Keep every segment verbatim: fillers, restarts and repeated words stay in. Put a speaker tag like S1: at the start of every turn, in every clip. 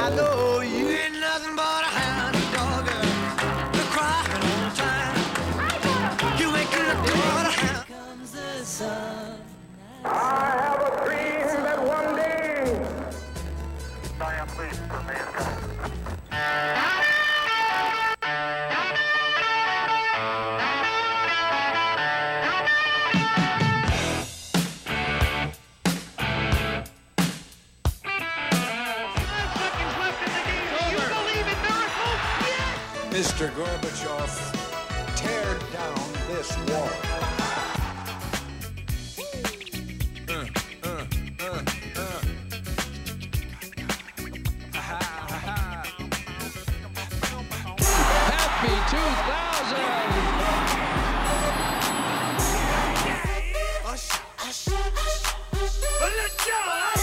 S1: I know you ain't nothing but a hound dog. You're crying all the time. You ain't nothing but a hound. Comes the sun.
S2: I have a dream that one day.
S3: Diane, please, for mankind.
S4: Mister Gorbachev, tear down this wall. Uh, uh, uh, uh. Ha, ha, ha. Happy two thousand!
S1: Hush, hush, hush, hush. Let go!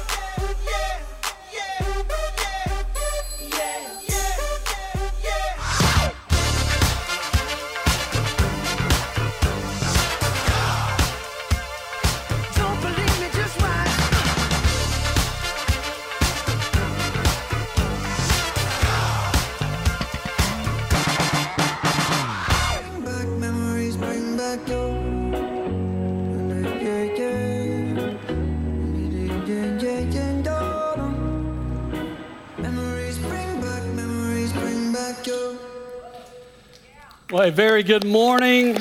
S5: Well, a very good morning.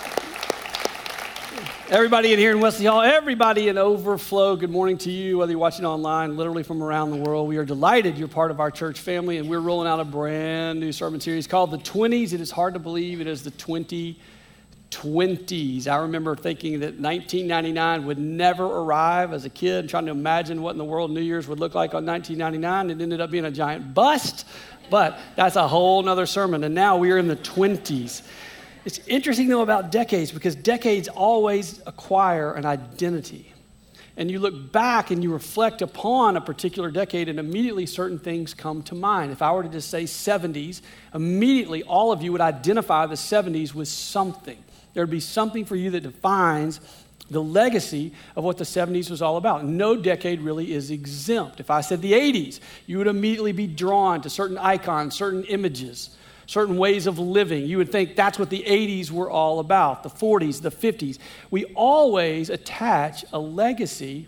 S5: Everybody in here in Wesley Hall, everybody in Overflow, good morning to you, whether you're watching online, literally from around the world. We are delighted you're part of our church family, and we're rolling out a brand new sermon series called The twenties. It is hard to believe it is the twenty twenties. I remember thinking that nineteen ninety-nine would never arrive as a kid, trying to imagine what in the world New Year's would look like on nineteen ninety-nine. It ended up being a giant bust. But that's a whole nother sermon. And now we are in the twenties. It's interesting, though, about decades, because decades always acquire an identity. And you look back and you reflect upon a particular decade, and immediately certain things come to mind. If I were to just say seventies, immediately all of you would identify the seventies with something. There would be something for you that defines the legacy of what the seventies was all about. No decade really is exempt. If I said the eighties, you would immediately be drawn to certain icons, certain images, certain ways of living. You would think that's what the eighties were all about, the forties, the fifties. We always attach a legacy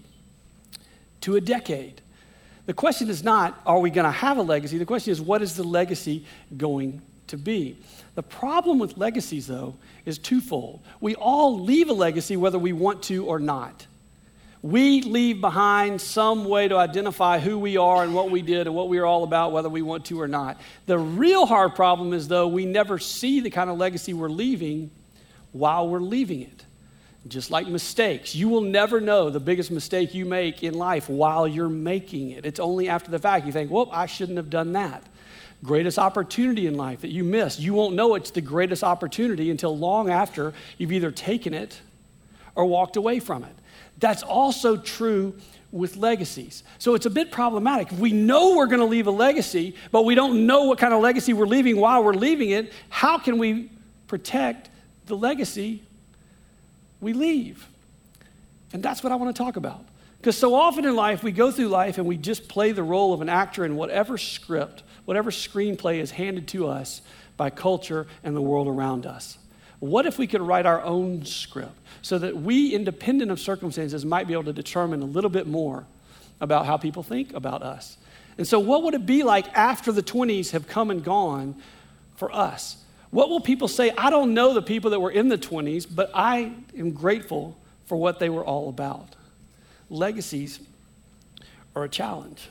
S5: to a decade. The question is not, are we going to have a legacy? The question is, what is the legacy going to be? The problem with legacies, though, is twofold. We all leave a legacy whether we want to or not. We leave behind some way to identify who we are and what we did and what we are all about, whether we want to or not. The real hard problem is, though, we never see the kind of legacy we're leaving while we're leaving it. Just like mistakes. You will never know the biggest mistake you make in life while you're making it. It's only after the fact you think, well, I shouldn't have done that. Greatest opportunity in life that you missed. You won't know it's the greatest opportunity until long after you've either taken it or walked away from it. That's also true with legacies. So it's a bit problematic. If we know we're going to leave a legacy, but we don't know what kind of legacy we're leaving while we're leaving it, how can we protect the legacy we leave? And that's what I want to talk about. Because so often in life, we go through life and we just play the role of an actor in whatever script, whatever screenplay is handed to us by culture and the world around us. What if we could write our own script so that we, independent of circumstances, might be able to determine a little bit more about how people think about us? And so what would it be like after the twenties have come and gone for us? What will people say? I don't know the people that were in the twenties, but I am grateful for what they were all about. Legacies are a challenge.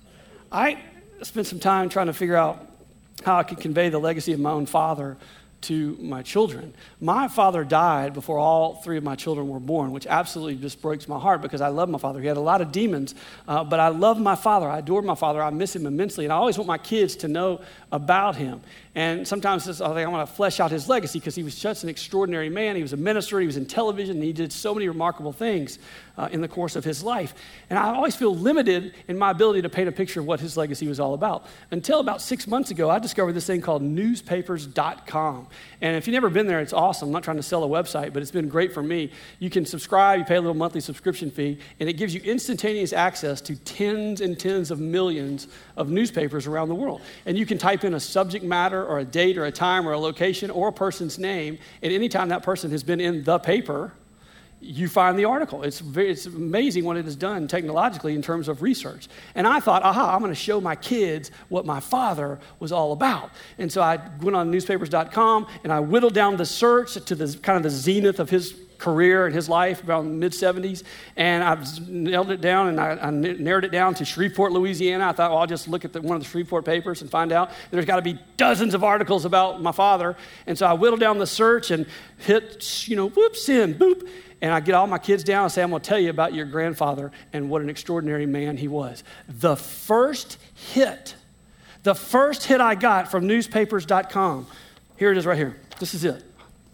S5: I spent some time trying to figure out how I could convey the legacy of my own father to my children. My father died before all three of my children were born, which absolutely just breaks my heart because I love my father. He had a lot of demons, uh, but I love my father. I adored my father. I miss him immensely, and I always want my kids to know about him. And sometimes I think I want to flesh out his legacy because he was such an extraordinary man. He was a minister, he was in television, and he did so many remarkable things uh, in the course of his life. And I always feel limited in my ability to paint a picture of what his legacy was all about. Until about six months ago, I discovered this thing called newspapers dot com. And if you've never been there, it's awesome. I'm not trying to sell a website, but it's been great for me. You can subscribe, you pay a little monthly subscription fee, and it gives you instantaneous access to tens and tens of millions of newspapers around the world. And you can type in a subject matter or a date or a time or a location or a person's name, and anytime that person has been in the paper, you find the article. It's very, it's amazing what it has done technologically in terms of research. And I thought, aha, I'm going to show my kids what my father was all about. And so I went on newspapers dot com and I whittled down the search to the kind of the zenith of his career and his life around the mid seventies. And I nailed it down and I, I narrowed it down to Shreveport, Louisiana. I thought, well, I'll just look at the, one of the Shreveport papers and find out there's got to be dozens of articles about my father. And so I whittled down the search and hit, you know, whoop, send, boop. And I get all my kids down and say, I'm going to tell you about your grandfather and what an extraordinary man he was. The first hit, the first hit I got from newspapers dot com, here it is right here. This is it.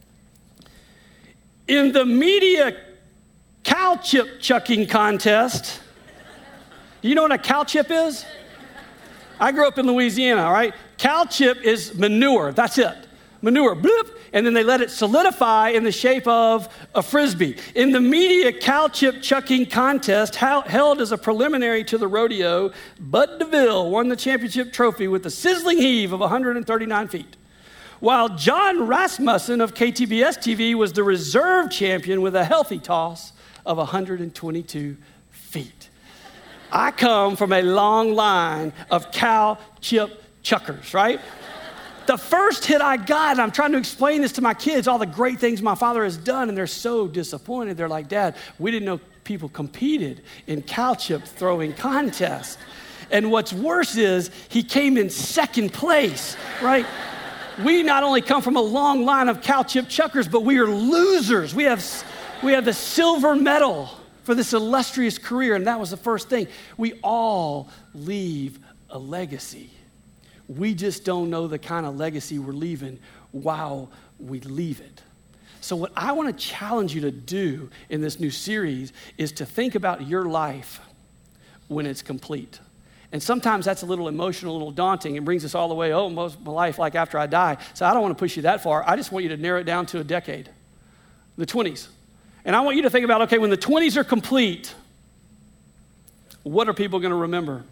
S5: In the media cow chip chucking contest, you know what a cow chip is? I grew up in Louisiana, all right? Cow chip is manure, that's it. Manure, bloop, and then they let it solidify in the shape of a Frisbee. In the media cow chip chucking contest held as a preliminary to the rodeo, Bud DeVille won the championship trophy with a sizzling heave of one hundred thirty-nine feet. While John Rasmussen of K T B S T V was the reserve champion with a healthy toss of one hundred twenty-two feet. I come from a long line of cow chip chuckers, right? The first hit I got, and I'm trying to explain this to my kids, all the great things my father has done, and they're so disappointed. They're like, Dad, we didn't know people competed in cow chip throwing contests. And what's worse is he came in second place, right? We not only come from a long line of cow chip chuckers, but we are losers. We have, we have the silver medal for this illustrious career, and that was the first thing. We all leave a legacy. We just don't know the kind of legacy we're leaving while we leave it. So what I want to challenge you to do in this new series is to think about your life when it's complete. And sometimes that's a little emotional, a little daunting. It brings us all the way, oh, most of my life, like after I die. So I don't want to push you that far. I just want you to narrow it down to a decade, the twenties. And I want you to think about, okay, when the twenties are complete, what are people going to remember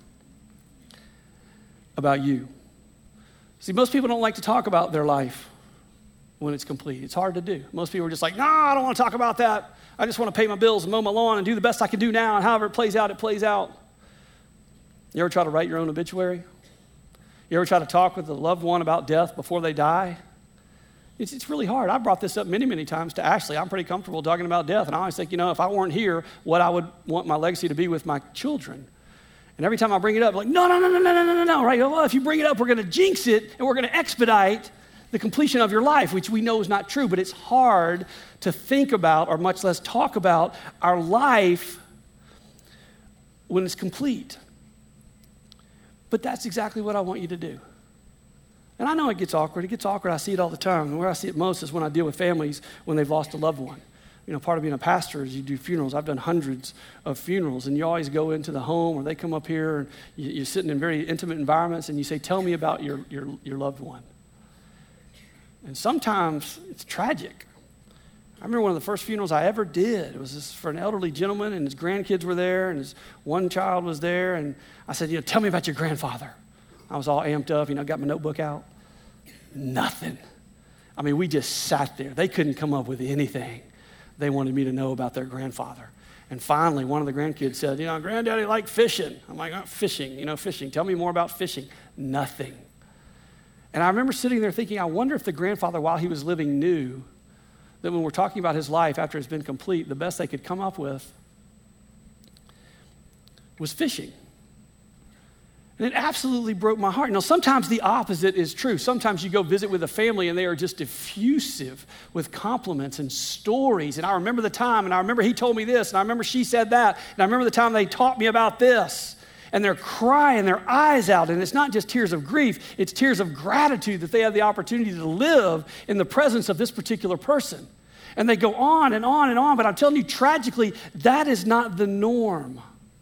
S5: about you? See, most people don't like to talk about their life when it's complete. It's hard to do. Most people are just like, no, I don't want to talk about that. I just want to pay my bills and mow my lawn and do the best I can do now, and however it plays out, it plays out. You ever try to write your own obituary? You ever try to talk with a loved one about death before they die? It's, it's really hard. I've brought this up many, many times to Ashley. I'm pretty comfortable talking about death, and I always think, you know, if I weren't here, what I would want my legacy to be with my children. And every time I bring it up, like, no, no, no, no, no, no, no, no, right? Well, if you bring it up, we're going to jinx it, and we're going to expedite the completion of your life, which we know is not true, but it's hard to think about, or much less talk about, our life when it's complete. But that's exactly what I want you to do. And I know it gets awkward. It gets awkward. I see it all the time. And where I see it most is when I deal with families when they've lost a loved one. You know, part of being a pastor is you do funerals. I've done hundreds of funerals, and you always go into the home, or they come up here, and you're sitting in very intimate environments, and you say, tell me about your, your, your loved one. And sometimes it's tragic. I remember one of the first funerals I ever did. It was this for an elderly gentleman, and his grandkids were there, and his one child was there, and I said, you know, tell me about your grandfather. I was all amped up, you know, got my notebook out. Nothing. I mean, we just sat there. They couldn't come up with anything they wanted me to know about their grandfather. And finally, one of the grandkids said, you know, Granddaddy liked fishing. I'm like, oh, fishing, you know, fishing. Tell me more about fishing. Nothing. And I remember sitting there thinking, I wonder if the grandfather, while he was living, knew that when we're talking about his life after it's been complete, the best they could come up with was fishing. And it absolutely broke my heart. Now, sometimes the opposite is true. Sometimes you go visit with a family and they are just effusive with compliments and stories. And I remember the time, and I remember he told me this, and I remember she said that, and I remember the time they taught me about this. And they're crying their eyes out. And it's not just tears of grief, it's tears of gratitude that they have the opportunity to live in the presence of this particular person. And they go on and on and on. But I'm telling you, tragically, that is not the norm.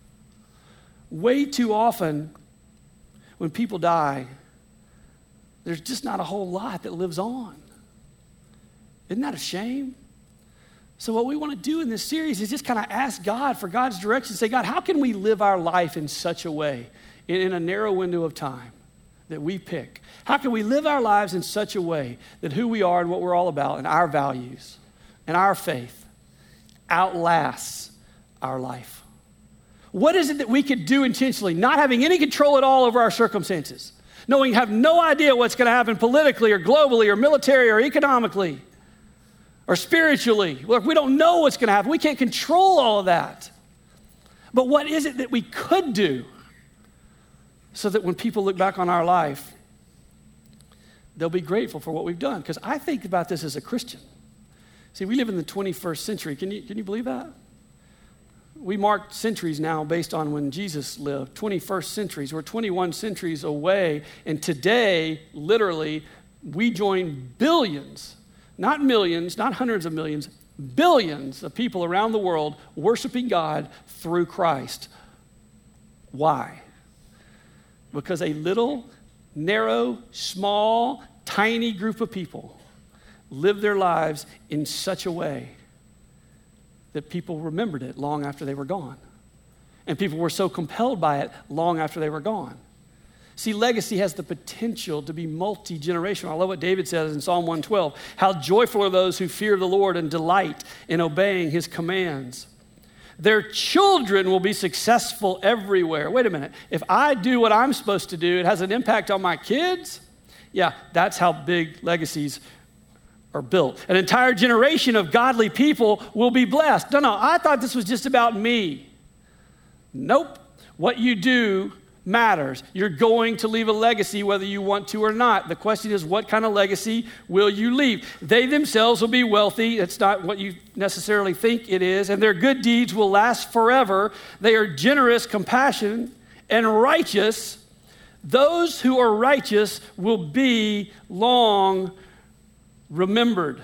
S5: Way too often, when people die, there's just not a whole lot that lives on. Isn't that a shame? So what we want to do in this series is just kind of ask God for God's direction. Say, God, how can we live our life in such a way, in, in a narrow window of time that we pick? How can we live our lives in such a way that who we are and what we're all about and our values and our faith outlasts our life? What is it that we could do intentionally, not having any control at all over our circumstances, knowing you have no idea what's going to happen politically or globally or military or economically or spiritually? Look, we don't know what's going to happen. We can't control all of that. But what is it that we could do so that when people look back on our life, they'll be grateful for what we've done? Because I think about this as a Christian. See, we live in the twenty-first century. Can you, can you believe that? We mark centuries now based on when Jesus lived, twenty-first centuries. We're twenty-one centuries away. And today, literally, we join billions, not millions, not hundreds of millions, billions of people around the world worshiping God through Christ. Why? Because a little, narrow, small, tiny group of people lived their lives in such a way that people remembered it long after they were gone. And people were so compelled by it long after they were gone. See, legacy has the potential to be multi-generational. I love what David says in Psalm one twelve. How joyful are those who fear the Lord and delight in obeying his commands. Their children will be successful everywhere. Wait a minute. If I do what I'm supposed to do, it has an impact on my kids? Yeah, that's how big legacies are built. An entire generation of godly people will be blessed. No, no, I thought this was just about me. Nope. What you do matters. You're going to leave a legacy whether you want to or not. The question is, what kind of legacy will you leave? They themselves will be wealthy. It's not what you necessarily think it is. And their good deeds will last forever. They are generous, compassionate, and righteous. Those who are righteous will be long remembered.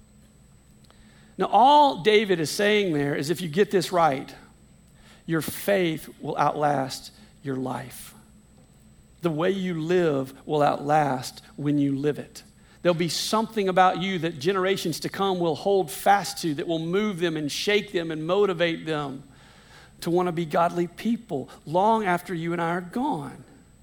S5: Now, all David is saying there is if you get this right, your faith will outlast your life. The way you live will outlast when you live it. There'll be something about you that generations to come will hold fast to, that will move them and shake them and motivate them to want to be godly people long after you and I are gone.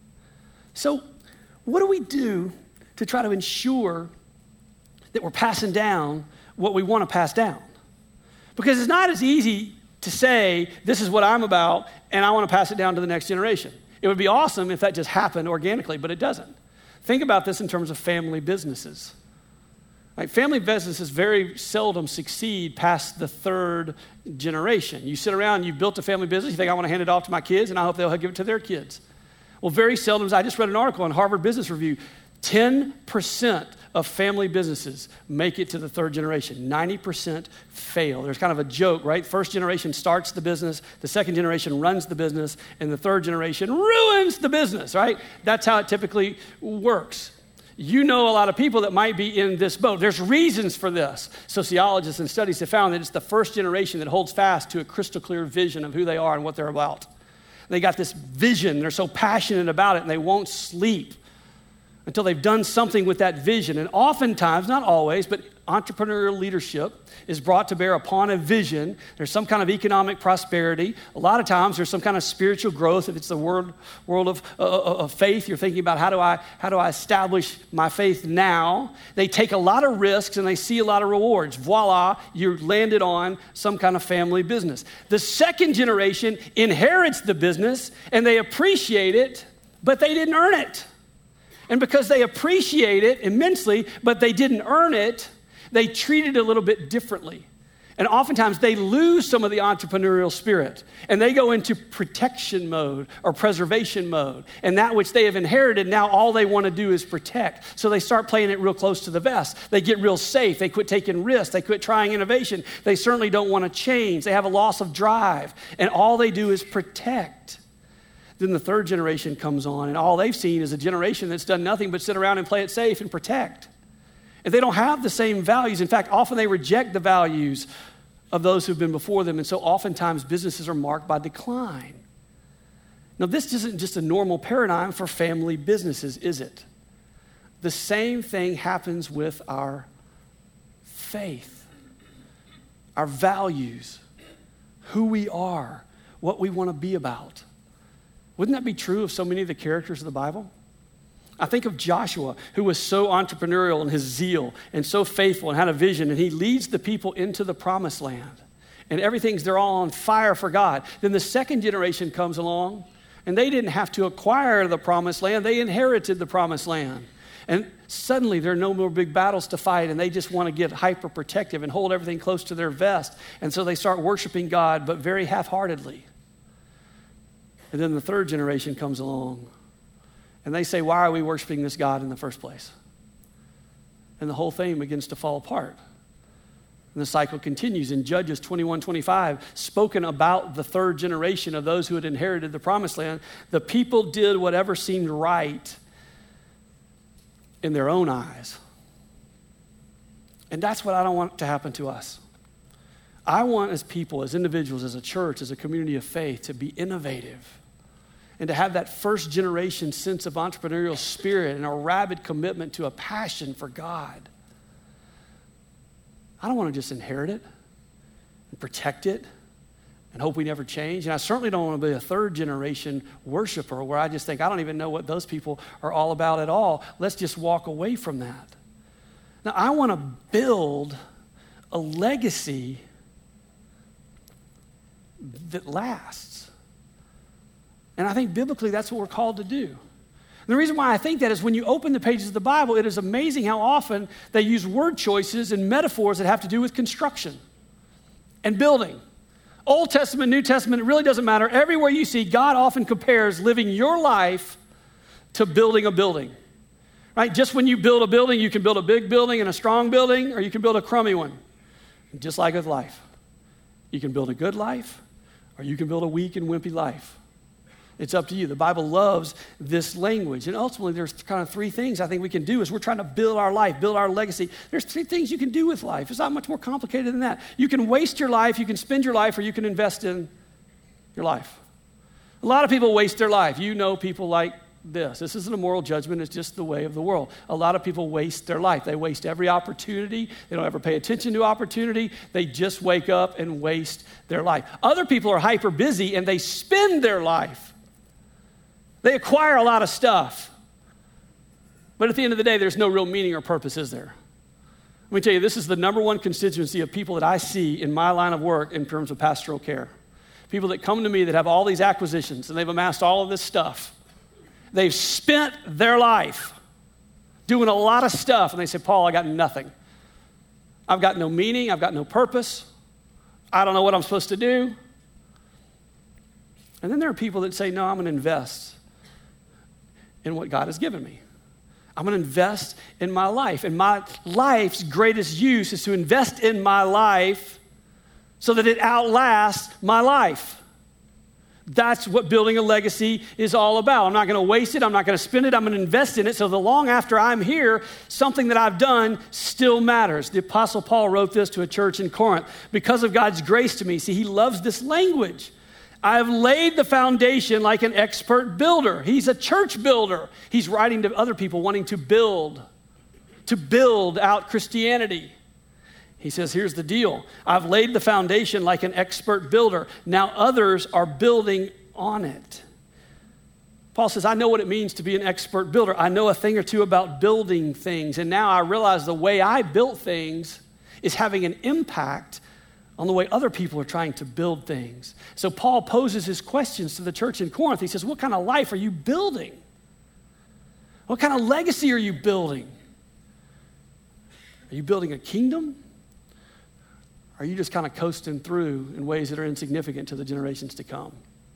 S5: So, what do we do to try to ensure that we're passing down what we want to pass down? Because it's not as easy to say, this is what I'm about, and I want to pass it down to the next generation. It would be awesome if that just happened organically, but it doesn't. Think about this in terms of family businesses. Like, family businesses very seldom succeed past the third generation. You sit around, you built a family business, you think, I want to hand it off to my kids, and I hope they'll give it to their kids. Well, very seldom, I just read an article in Harvard Business Review, ten percent of family businesses make it to the third generation. ninety percent fail. There's kind of a joke, right? First generation starts the business, the second generation runs the business, and the third generation ruins the business, right? That's how it typically works. You know a lot of people that might be in this boat. There's reasons for this. Sociologists and studies have found that it's the first generation that holds fast to a crystal clear vision of who they are and what they're about. They got this vision. They're so passionate about it, and they won't sleep until they've done something with that vision. And oftentimes, not always, but entrepreneurial leadership is brought to bear upon a vision. There's some kind of economic prosperity. A lot of times there's some kind of spiritual growth. If it's the world, world of, uh, of faith, you're thinking about how do I how do I establish my faith now? They take a lot of risks and they see a lot of rewards. Voila, you're landed on some kind of family business. The second generation inherits the business and they appreciate it, but they didn't earn it. And because they appreciate it immensely, but they didn't earn it, they treat it a little bit differently. And oftentimes they lose some of the entrepreneurial spirit and they go into protection mode or preservation mode. And that which they have inherited, now all they want to do is protect. So they start playing it real close to the vest. They get real safe. They quit taking risks. They quit trying innovation. They certainly don't want to change. They have a loss of drive. And all they do is protect. Then the third generation comes on, and all they've seen is a generation that's done nothing but sit around and play it safe and protect. And they don't have the same values. In fact, often they reject the values of those who've been before them, and so oftentimes businesses are marked by decline. Now, this isn't just a normal paradigm for family businesses, is it? The same thing happens with our faith, our values, who we are, what we want to be about. Wouldn't that be true of so many of the characters of the Bible? I think of Joshua, who was so entrepreneurial in his zeal and so faithful and had a vision, and he leads the people into the promised land. And everything's, they're all on fire for God. Then the second generation comes along, and they didn't have to acquire the promised land. They inherited the promised land. And suddenly there are no more big battles to fight, and they just want to get hyper protective and hold everything close to their vest. And so they start worshiping God, but very half-heartedly. And then the third generation comes along, and they say, why are we worshiping this God in the first place? And the whole thing begins to fall apart. And the cycle continues. In Judges twenty-one twenty-five, spoken about the third generation of those who had inherited the promised land, the people did whatever seemed right in their own eyes. And that's what I don't want to happen to us. I want, as people, as individuals, as a church, as a community of faith, to be innovative and to have that first generation sense of entrepreneurial spirit and a rabid commitment to a passion for God. I don't want to just inherit it and protect it and hope we never change. And I certainly don't want to be a third generation worshiper where I just think, I don't even know what those people are all about at all. Let's just walk away from that. Now, I want to build a legacy that lasts. And I think biblically that's what we're called to do. And the reason why I think that is when you open the pages of the Bible, it is amazing how often they use word choices and metaphors that have to do with construction and building. Old Testament, New Testament, it really doesn't matter. Everywhere you see, God often compares living your life to building a building. Right? Just when you build a building, you can build a big building and a strong building, or you can build a crummy one. Just like with life. You can build a good life, or you can build a weak and wimpy life. It's up to you. The Bible loves this language. And ultimately, there's kind of three things I think we can do as we're trying to build our life, build our legacy. There's three things you can do with life. It's not much more complicated than that. You can waste your life, you can spend your life, or you can invest in your life. A lot of people waste their life. You know people like this. This isn't a moral judgment. It's just the way of the world. A lot of people waste their life. They waste every opportunity. They don't ever pay attention to opportunity. They just wake up and waste their life. Other people are hyper busy and they spend their life. They acquire a lot of stuff. But at the end of the day, there's no real meaning or purpose, is there? Let me tell you, this is the number one constituency of people that I see in my line of work in terms of pastoral care. People that come to me that have all these acquisitions and they've amassed all of this stuff. They've spent their life doing a lot of stuff, and they say, Paul, I got nothing. I've got no meaning. I've got no purpose. I don't know what I'm supposed to do. And then there are people that say, no, I'm going to invest in what God has given me. I'm going to invest in my life. And my life's greatest use is to invest in my life so that it outlasts my life. That's what building a legacy is all about. I'm not going to waste it. I'm not going to spend it. I'm going to invest in it so the long after I'm here, something that I've done still matters. The Apostle Paul wrote this to a church in Corinth. Because of God's grace to me, see, he loves this language. I have laid the foundation like an expert builder. He's a church builder. He's writing to other people wanting to build, to build out Christianity. He says, here's the deal. I've laid the foundation like an expert builder. Now others are building on it. Paul says, I know what it means to be an expert builder. I know a thing or two about building things. And now I realize the way I built things is having an impact on the way other people are trying to build things. So Paul poses his questions to the church in Corinth. He says, what kind of life are you building? What kind of legacy are you building? Are you building a kingdom? Or are you just kind of coasting through in ways that are insignificant to the generations to come?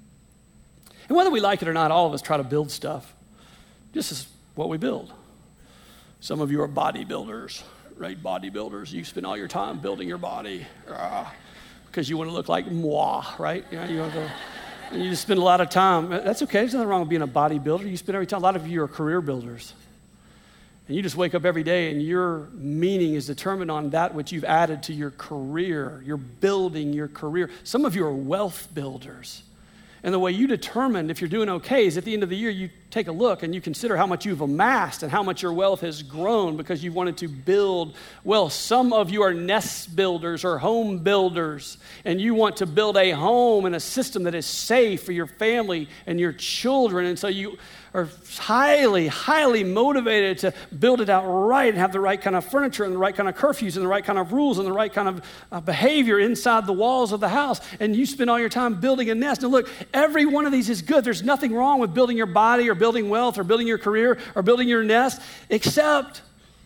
S5: And whether we like it or not, all of us try to build stuff. This is what we build. Some of you are bodybuilders. Right, bodybuilders, you spend all your time building your body uh, because you want to look like moi, right? You know, you want to go, And you just spend a lot of time. That's okay. There's nothing wrong with being a bodybuilder. You spend every time. A lot of you are career builders. And you just wake up every day and your meaning is determined on that which you've added to your career. You're building your career. Some of you are wealth builders. And the way you determine if you're doing okay is at the end of the year, you take a look and you consider how much you've amassed and how much your wealth has grown because you've wanted to build wealth. Some of you are nest builders or home builders, and you want to build a home and a system that is safe for your family and your children. And so you are highly, highly motivated to build it out right and have the right kind of furniture and the right kind of curfews and the right kind of rules and the right kind of uh, behavior inside the walls of the house. And you spend all your time building a nest. And look, every one of these is good. There's nothing wrong with building your body or building wealth or building your career or building your nest, except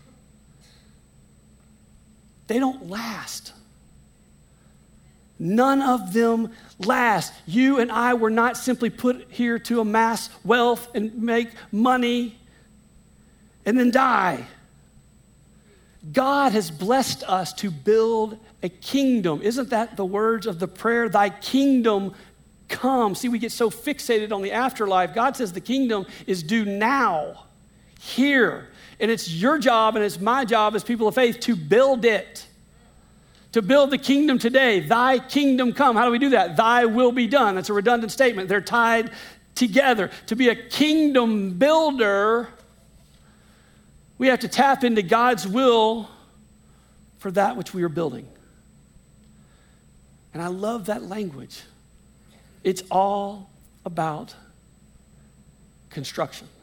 S5: they don't last. None of them last. You and I were not simply put here to amass wealth and make money and then die. God has blessed us to build a kingdom. Isn't that the words of the prayer? Thy kingdom come. See, we get so fixated on the afterlife. God says the kingdom is due now, here. And it's your job and it's my job as people of faith to build it. To build the kingdom today. Thy kingdom come. How do we do that? Thy will be done. That's a redundant statement. They're tied together. To be a kingdom builder, we have to tap into God's will for that which we are building. And I love that language. It's all about construction.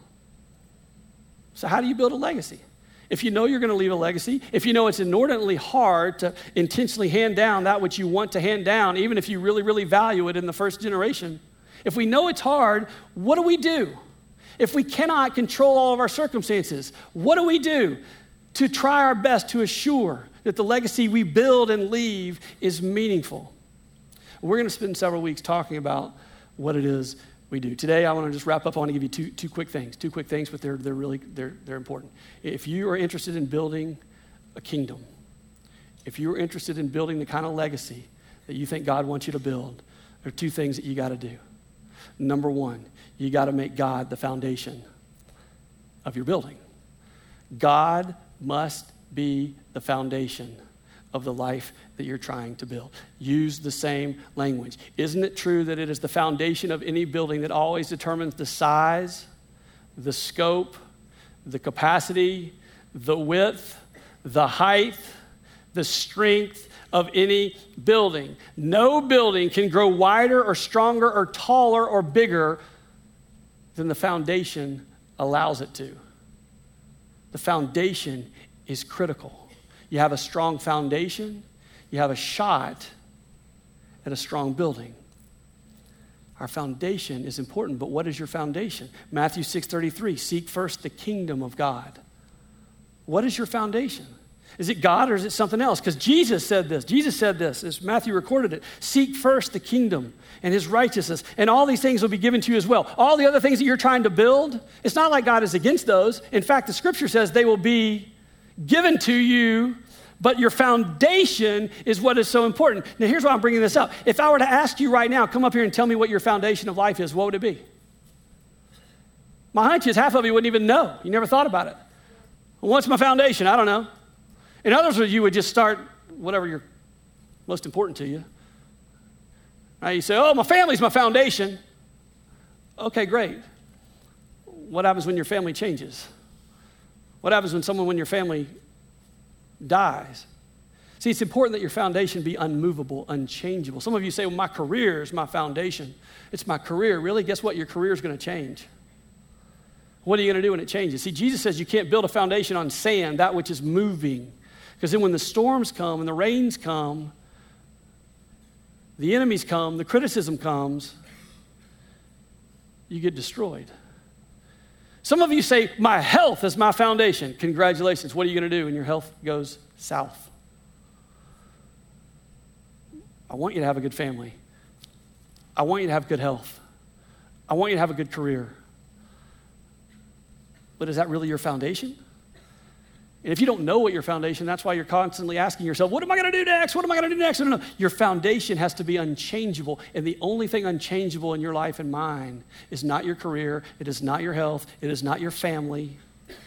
S5: So how do you build a legacy? If you know you're going to leave a legacy, if you know it's inordinately hard to intentionally hand down that which you want to hand down, even if you really, really value it in the first generation, if we know it's hard, what do we do? If we cannot control all of our circumstances, what do we do to try our best to assure that the legacy we build and leave is meaningful? We're going to spend several weeks talking about what it is we do. Today, I want to just wrap up. I want to give you two, two quick things. Two quick things, but they're, they're really, they're, they're important. If you are interested in building a kingdom, if you're interested in building the kind of legacy that you think God wants you to build, there are two things that you got to do. Number one, you got to make God the foundation of your building. God must be the foundation of the life that you're trying to build. Use the same language. Isn't it true that it is the foundation of any building that always determines the size, the scope, the capacity, the width, the height, the strength of any building? No building can grow wider or stronger or taller or bigger than the foundation allows it to. The foundation is critical. You have a strong foundation, you have a shot at a strong building. Our foundation is important, but what is your foundation? Matthew six thirty-three, seek first the kingdom of God. What is your foundation? Is it God or is it something else? Because Jesus said this. Jesus said this, as Matthew recorded it. Seek first the kingdom and his righteousness, and all these things will be given to you as well. All the other things that you're trying to build, it's not like God is against those. In fact, the scripture says they will be given to you, but your foundation is what is so important. Now, here's why I'm bringing this up. If I were to ask you right now, come up here and tell me what your foundation of life is, what would it be? My hunch is half of you wouldn't even know. You never thought about it. Well, what's my foundation? I don't know. And others of you would just start whatever you're most important to you. Right? You say, oh, my family's my foundation. Okay, great. What happens when your family changes? What happens when someone, when your family dies? See, it's important that your foundation be unmovable, unchangeable. Some of you say, well, my career is my foundation. It's my career. Really? Guess what? Your career is going to change. What are you going to do when it changes? See, Jesus says you can't build a foundation on sand, that which is moving. Because then when the storms come and the rains come, the enemies come, the criticism comes, you get destroyed. Some of you say, my health is my foundation. Congratulations. What are you going to do when your health goes south? I want you to have a good family. I want you to have good health. I want you to have a good career. But is that really your foundation? And if you don't know what your foundation, that's why you're constantly asking yourself, what am I going to do next? What am I going to do next? No, no, no. Your foundation has to be unchangeable. And the only thing unchangeable in your life and mine is not your career. It is not your health. It is not your family.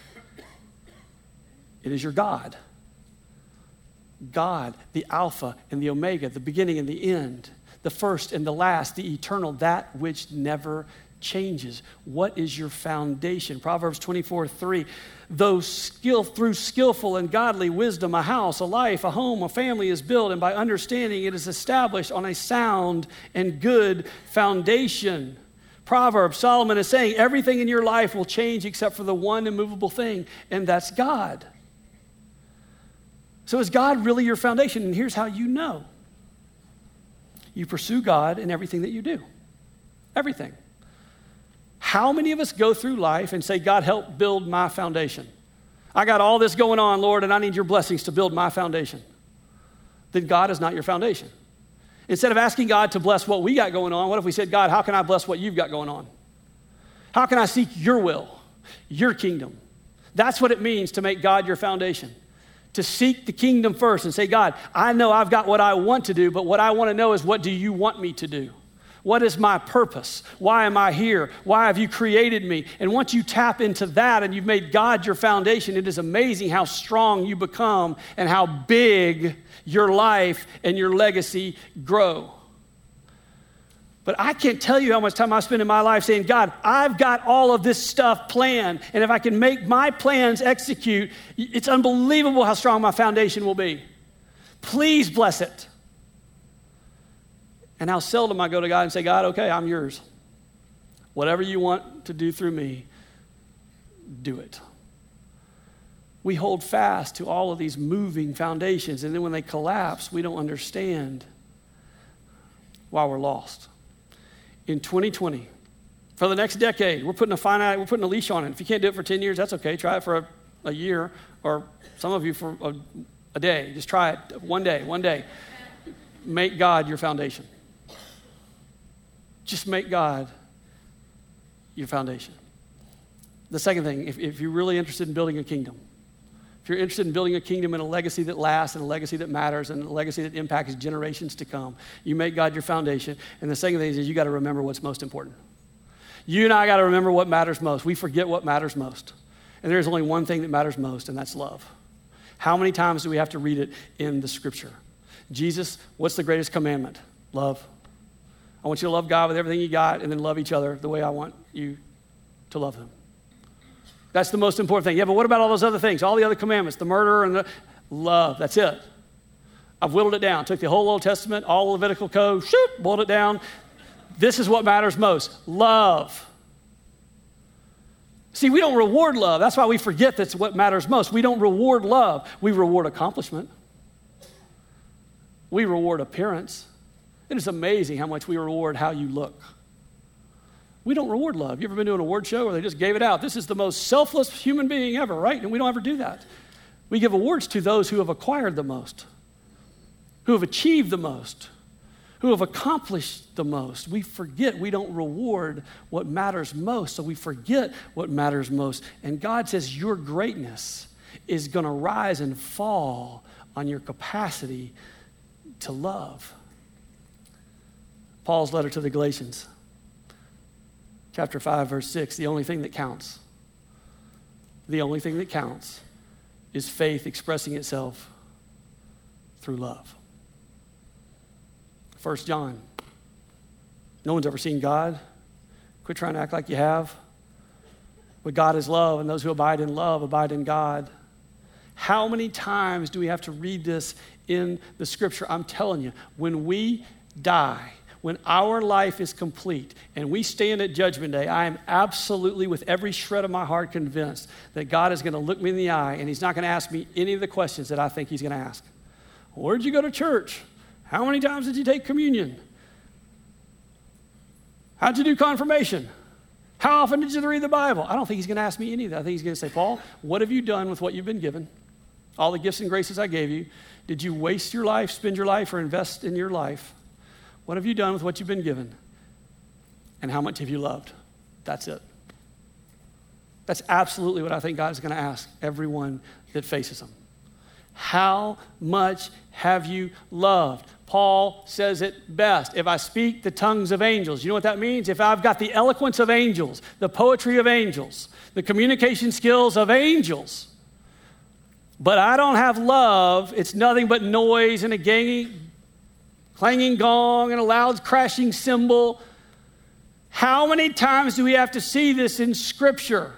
S5: It is your God. God, the Alpha and the Omega, the beginning and the end, the first and the last, the eternal, that which never changes. What is your foundation? Proverbs twenty-four three. Though skill, through skillful and godly wisdom, a house, a life, a home, a family is built, and by understanding it is established on a sound and good foundation. Proverbs, Solomon is saying everything in your life will change except for the one immovable thing, and that's God. So is God really your foundation? And here's how you know. You pursue God in everything that you do. Everything. How many of us go through life and say, God, help build my foundation? I got all this going on, Lord, and I need your blessings to build my foundation. Then God is not your foundation. Instead of asking God to bless what we got going on, what if we said, God, how can I bless what you've got going on? How can I seek your will, your kingdom? That's what it means to make God your foundation. To seek the kingdom first and say, God, I know I've got what I want to do, but what I want to know is, what do you want me to do? What is my purpose? Why am I here? Why have you created me? And once you tap into that and you've made God your foundation, it is amazing how strong you become and how big your life and your legacy grow. But I can't tell you how much time I spend in my life saying, God, I've got all of this stuff planned, and if I can make my plans execute, it's unbelievable how strong my foundation will be. Please bless it. And how seldom I go to God and say, God, okay, I'm yours. Whatever you want to do through me, do it. We hold fast to all of these moving foundations, and then when they collapse, we don't understand why we're lost. In twenty twenty, for the next decade, we're putting a finite, we're putting a leash on it. If you can't do it for ten years, that's okay. Try it for a, a year, or some of you for a, a day. Just try it one day, one day. Make God your foundation. Just make God your foundation. The second thing, if, if you're really interested in building a kingdom, if you're interested in building a kingdom and a legacy that lasts and a legacy that matters and a legacy that impacts generations to come, you make God your foundation. And the second thing is you got to remember what's most important. You and I got to remember what matters most. We forget what matters most. And there's only one thing that matters most, and that's love. How many times do we have to read it in the scripture? Jesus, what's the greatest commandment? Love. I want you to love God with everything you got and then love each other the way I want you to love him. That's the most important thing. Yeah, but what about all those other things? All the other commandments, the murder and the love. That's it. I've whittled it down. Took the whole Old Testament, all the Levitical code, shoot, boiled it down. This is what matters most. Love. See, we don't reward love. That's why we forget that's what matters most. We don't reward love. We reward accomplishment. We reward appearance. It is amazing how much we reward how you look. We don't reward love. You ever been to an award show where they just gave it out? This is the most selfless human being ever, right? And we don't ever do that. We give awards to those who have acquired the most, who have achieved the most, who have accomplished the most. We forget we don't reward what matters most, so we forget what matters most. And God says your greatness is going to rise and fall on your capacity to love. Paul's letter to the Galatians, chapter five, verse six, the only thing that counts, the only thing that counts is faith expressing itself through love. First John, no one's ever seen God. Quit trying to act like you have. But God is love, and those who abide in love abide in God. How many times do we have to read this in the scripture? I'm telling you, when we die, when our life is complete and we stand at Judgment Day, I am absolutely, with every shred of my heart, convinced that God is going to look me in the eye and he's not going to ask me any of the questions that I think he's going to ask. Where'd you go to church? How many times did you take communion? How'd you do confirmation? How often did you read the Bible? I don't think he's going to ask me any of that. I think he's going to say, Paul, what have you done with what you've been given? All the gifts and graces I gave you. Did you waste your life, spend your life, or invest in your life? What have you done with what you've been given? And how much have you loved? That's it. That's absolutely what I think God is going to ask everyone that faces him. How much have you loved? Paul says it best. If I speak the tongues of angels, you know what that means? If I've got the eloquence of angels, the poetry of angels, the communication skills of angels, but I don't have love, it's nothing but noise and a ganging, clanging gong and a loud crashing cymbal. How many times do we have to see this in Scripture?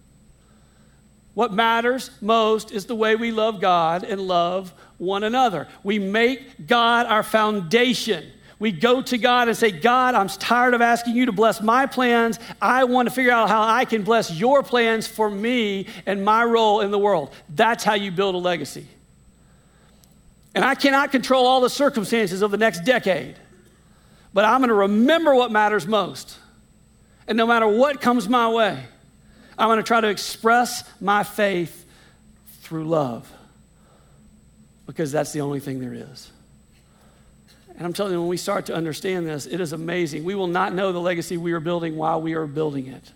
S5: What matters most is the way we love God and love one another. We make God our foundation. We go to God and say, God, I'm tired of asking you to bless my plans. I want to figure out how I can bless your plans for me and my role in the world. That's how you build a legacy. And I cannot control all the circumstances of the next decade, but I'm going to remember what matters most. And no matter what comes my way, I'm going to try to express my faith through love, because that's the only thing there is. And I'm telling you, when we start to understand this, it is amazing. We will not know the legacy we are building while we are building it.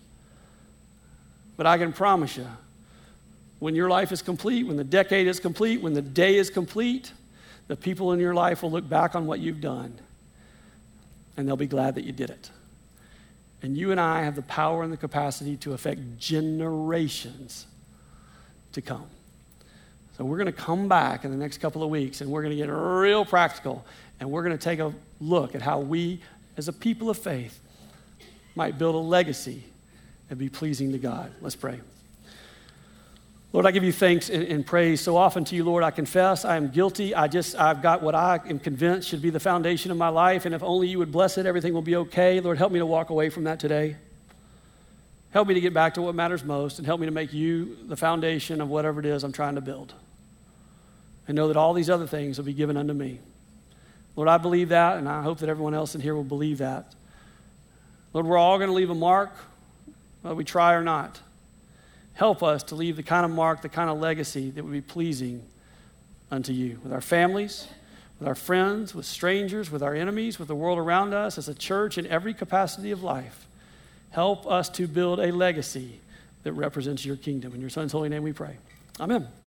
S5: But I can promise you, when your life is complete, when the decade is complete, when the day is complete, the people in your life will look back on what you've done, and they'll be glad that you did it. And you and I have the power and the capacity to affect generations to come. So we're going to come back in the next couple of weeks, and we're going to get real practical, and we're going to take a look at how we, as a people of faith, might build a legacy and be pleasing to God. Let's pray. Lord, I give you thanks and, and praise so often to you, Lord. I confess I am guilty. I just, I've got what I am convinced should be the foundation of my life, and if only you would bless it, everything will be okay. Lord, help me to walk away from that today. Help me to get back to what matters most, and help me to make you the foundation of whatever it is I'm trying to build. And know that all these other things will be given unto me. Lord, I believe that, and I hope that everyone else in here will believe that. Lord, we're all going to leave a mark, whether we try or not. Help us to leave the kind of mark, the kind of legacy that would be pleasing unto you, with our families, with our friends, with strangers, with our enemies, with the world around us, as a church in every capacity of life. Help us to build a legacy that represents your kingdom. In your Son's holy name we pray. Amen.